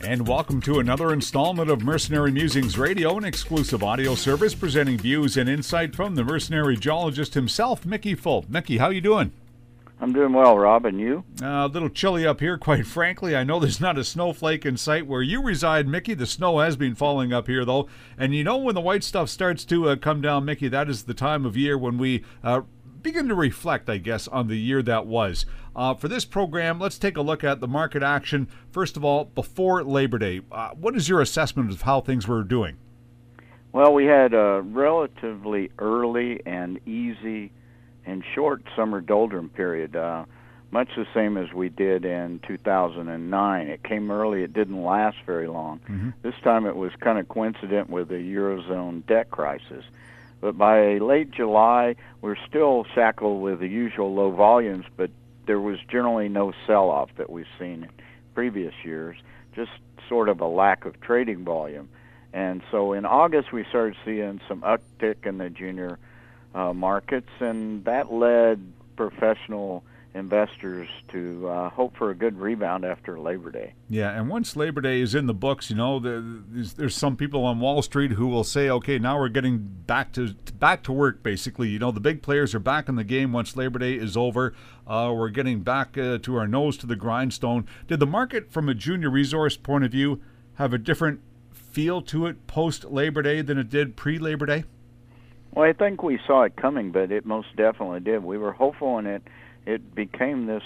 And welcome to another installment of Mercenary Musings Radio, an exclusive audio service presenting views and insight from the mercenary geologist himself, Mickey Fulp. Mickey, how you doing? I'm doing well, Rob, and you? A little chilly up here, quite frankly. I know there's not a snowflake in sight where you reside, Mickey. The snow has been falling up here, though. And you know when the white stuff starts to come down, Mickey, that is the time of year when we begin to reflect, I guess, on the year that was. For this program, let's take a look at the market action. First of all, before Labor Day, what is your assessment of how things were doing? Well, we had a relatively early and easy and short summer doldrum period, much the same as we did in 2009. It came early. It didn't last very long. Mm-hmm. This time it was kind of coincident with the Eurozone debt crisis. But by late July, we're still shackled with the usual low volumes, but there was generally no sell-off that we've seen in previous years, just sort of a lack of trading volume. And so in August, we started seeing some uptick in the junior markets, and that led professional investors to hope for a good rebound after Labor Day. Yeah, and once Labor Day is in the books, you know, there's some people on Wall Street who will say, okay, now we're getting back to work, basically. You know, the big players are back in the game once Labor Day is over. We're getting back to our nose to the grindstone. Did the market, from a junior resource point of view, have a different feel to it post-Labor Day than it did pre-Labor Day? Well, I think we saw it coming, but it most definitely did. We were hopeful, and it became this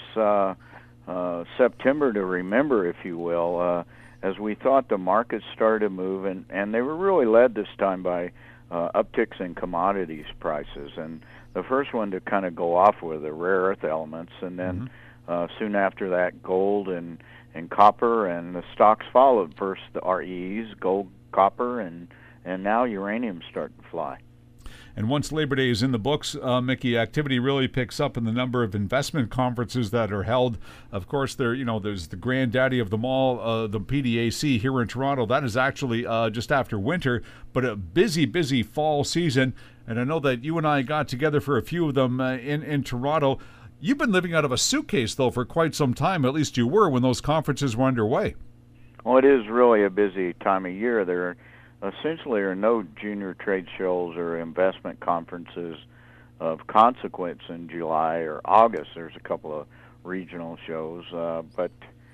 September to remember, if you will, as we thought the markets started to move, and they were really led this time by upticks in commodities prices. And the first one to kind of go off were the rare earth elements, and then soon after that, gold and copper, and the stocks followed. First the REEs, gold, copper, and now uranium starting to fly. And once Labor Day is in the books, Mickey, activity really picks up in the number of investment conferences that are held. Of course, there's the granddaddy of them all, the PDAC here in Toronto. That is actually just after winter, but a busy fall season. And I know that you and I got together for a few of them in Toronto. You've been living out of a suitcase, though, for quite some time. At least you were when those conferences were underway. Well, it is really a busy time of year. There essentially are no junior trade shows or investment conferences of consequence in July or August. There's a couple of regional shows, but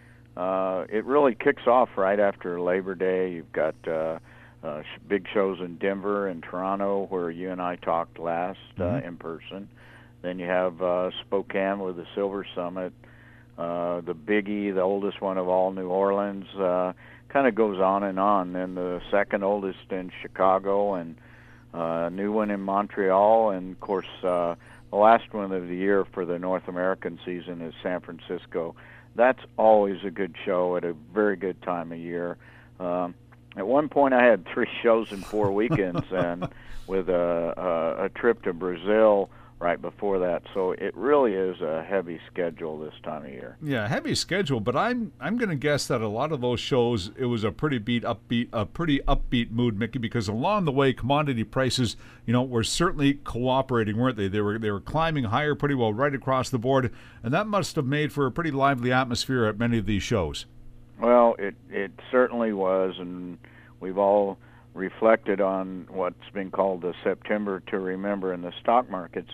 it really kicks off right after Labor Day. You've got big shows in Denver and Toronto, where you and I talked last in person. Then you have Spokane with the Silver Summit, the Biggie, the oldest one of all, New Orleans, kind of goes on and on. Then the second oldest in Chicago, and a new one in Montreal, and of course the last one of the year for the North American season is San Francisco. That's always a good show at a very good time of year. At one point I had 3 shows in 4 weekends, and with a trip to Brazil right before that. So it really is a heavy schedule this time of year. Yeah, heavy schedule, but I'm going to guess that a lot of those shows, it was a pretty upbeat mood, Mickey, because along the way commodity prices, were certainly cooperating, weren't they? They were climbing higher pretty well right across the board, and that must have made for a pretty lively atmosphere at many of these shows. Well, it certainly was, and we've all reflected on what's been called the September to remember in the stock markets.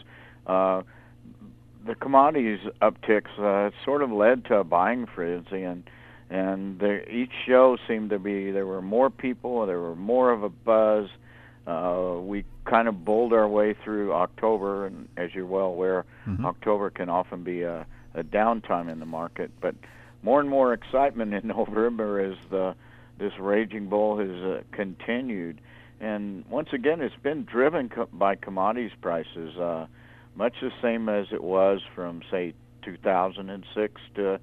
The commodities upticks sort of led to a buying frenzy, and each show seemed to be, there were more people, there were more of a buzz. We kind of bowled our way through October, and as you're well aware, October can often be a downtime in the market, but more and more excitement in November as this raging bull has continued. And once again, it's been driven by commodities prices, much the same as it was from, say, 2006 to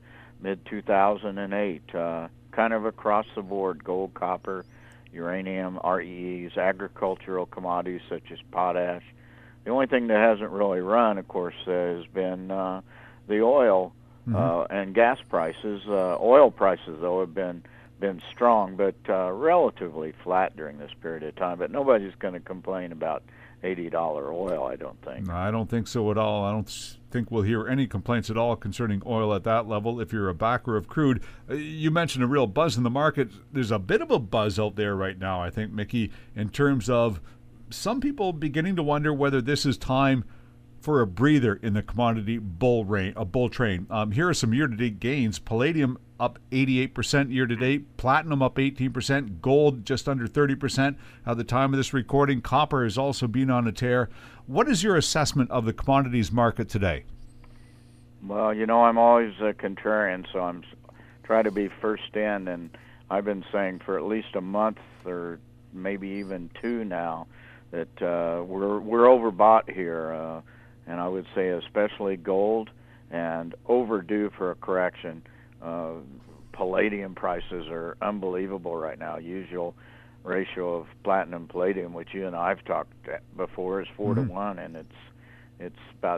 mid-2008, kind of across the board: gold, copper, uranium, REEs, agricultural commodities such as potash. The only thing that hasn't really run, of course, has been the oil and gas prices. Oil prices, though, have been strong, but relatively flat during this period of time. But nobody's going to complain about $80 oil, I don't think. No, I don't think so at all. I don't think we'll hear any complaints at all concerning oil at that level if you're a backer of crude. You mentioned a real buzz in the market. There's a bit of a buzz out there right now, I think, Mickey, in terms of some people beginning to wonder whether this is time for a breather in the commodity bull train. Here are some year-to-date gains. Palladium up 88% year-to-date. Platinum up 18%. Gold just under 30% at the time of this recording. Copper has also been on a tear. What is your assessment of the commodities market today? Well, I'm always a contrarian, so I'm trying to be first in, and I've been saying for at least a month or maybe even two now that we're overbought here. And I would say especially gold, and overdue for a correction. Palladium prices are unbelievable right now. Usual ratio of platinum palladium, which you and I have talked before, is 4 to 1, and it's about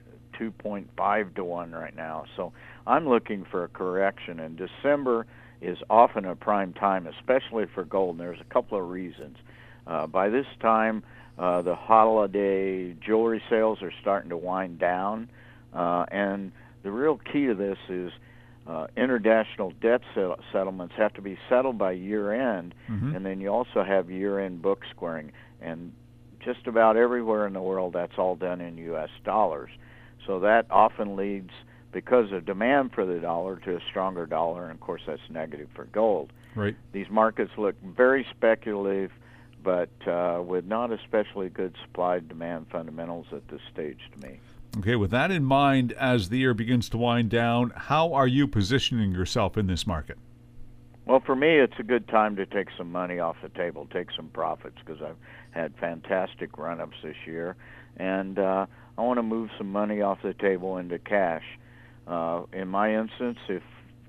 2.5 to 1 right now. So I'm looking for a correction, and December is often a prime time, especially for gold, and there's a couple of reasons. By this time, the holiday jewelry sales are starting to wind down, and the real key to this is international debt settlements have to be settled by year-end, and then you also have year-end book squaring, and just about everywhere in the world that's all done in U.S. dollars. So that often leads, because of demand for the dollar, to a stronger dollar, and of course that's negative for gold. Right. These markets look very speculative, but with not especially good supply-demand fundamentals at this stage to me. Okay, with that in mind, as the year begins to wind down, how are you positioning yourself in this market? Well, for me, it's a good time to take some money off the table, take some profits, because I've had fantastic run-ups this year, and I want to move some money off the table into cash. In my instance, if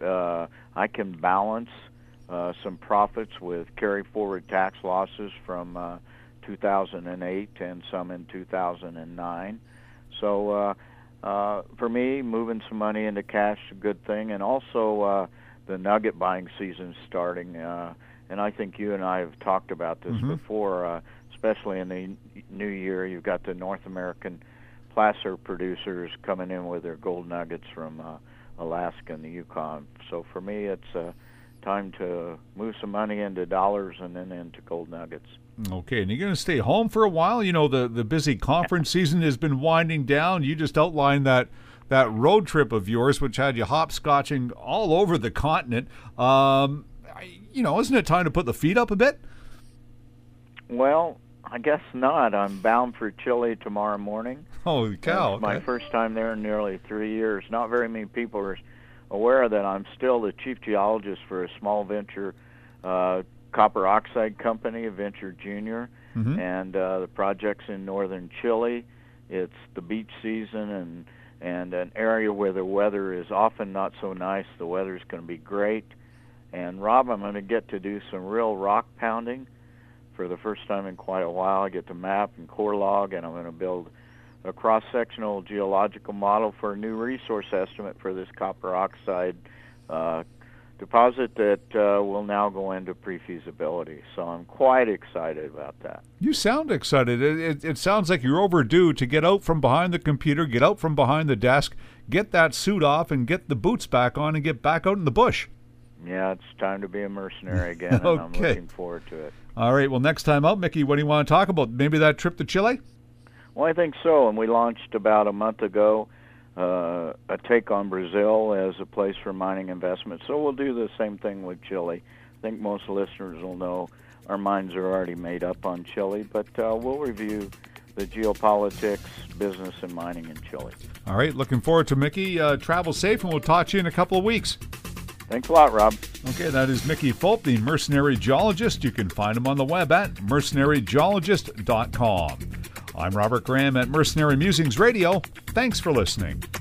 I can balance some profits with carry-forward tax losses from 2008 and some in 2009. So for me, moving some money into cash is a good thing, and also the nugget buying season starting. And I think you and I have talked about this before, especially in the new year. You've got the North American placer producers coming in with their gold nuggets from Alaska and the Yukon. So for me, it's time to move some money into dollars and then into gold nuggets. Okay, and you're going to stay home for a while? The busy conference season has been winding down. You just outlined that road trip of yours, which had you hopscotching all over the continent. Isn't it time to put the feet up a bit? Well, I guess not. I'm bound for Chile tomorrow morning. Holy cow. It's my first time there in nearly 3 years. Not very many people are aware that I'm still the chief geologist for a small venture copper oxide company, a venture junior, and the project's in northern Chile. It's the beach season and an area where the weather is often not so nice. The weather's going to be great. And Rob, I'm going to get to do some real rock pounding for the first time in quite a while. I get to map and core log, and I'm going to build a cross-sectional geological model for a new resource estimate for this copper oxide deposit that will now go into pre-feasibility. So I'm quite excited about that. You sound excited. It sounds like you're overdue to get out from behind the computer, get out from behind the desk, get that suit off, and get the boots back on and get back out in the bush. Yeah, it's time to be a mercenary again, and I'm looking forward to it. All right, well, next time out, Mickey, what do you want to talk about? Maybe that trip to Chile? Well, I think so, and we launched about a month ago a take on Brazil as a place for mining investment. So we'll do the same thing with Chile. I think most listeners will know our minds are already made up on Chile, but we'll review the geopolitics, business, and mining in Chile. All right, looking forward to Mickey. Travel safe, and we'll talk to you in a couple of weeks. Thanks a lot, Rob. Okay, that is Mickey Fulp, the Mercenary Geologist. You can find him on the web at mercenarygeologist.com. I'm Robert Graham at Mercenary Musings Radio. Thanks for listening.